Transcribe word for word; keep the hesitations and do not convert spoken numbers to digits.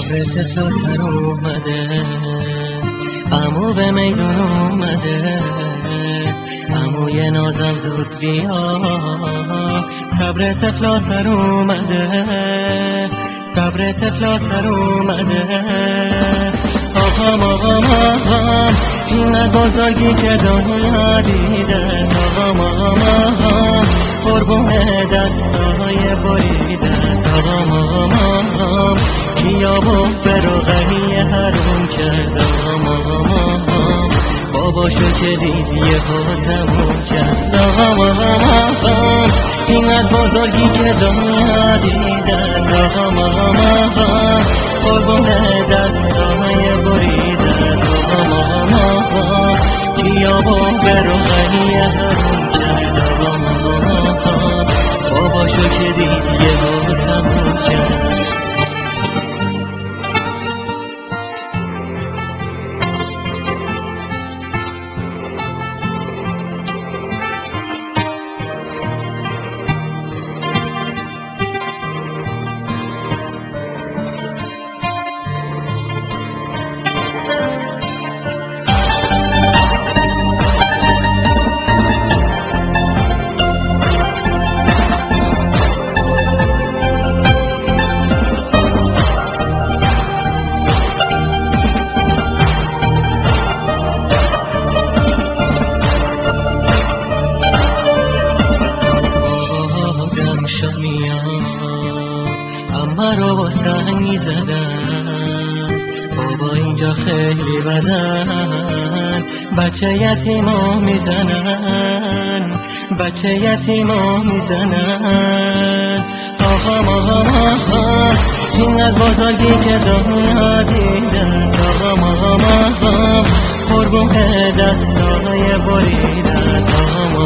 صبر طفل سر اومده، عمو به میدون اومده، عموی نازم زود بیا. صبر طفل سر اومده، صبر طفل سر اومده. آقام آقام آقام این بزرگی که دنیا دیده. آقام آقام آقام قربون دستای بریده. آقام آقام آقام کیابو به روغنی حروم کرد. آقام آقام آقام باباشو که دید یهو تموم کرد. آقام آقام آقام اینقدر بزرگی که دنیا دیده. آقام آقام آقام قربون دستای بریده. آقام آقام آقام کیابو به روغنی حروم کرد. آقام آقام آقام باباشو که دید یهو تموم کرد. اما رو با سنگ زدن، بابا اینجا خیلی بدن. بچه یتیمو میزنن، بچه یتیمو میزنن. آقام آقام آقام اینقدر بزرگی که دنیا دیدن. آقام آقام آقام قربون دستای بریدن. آقام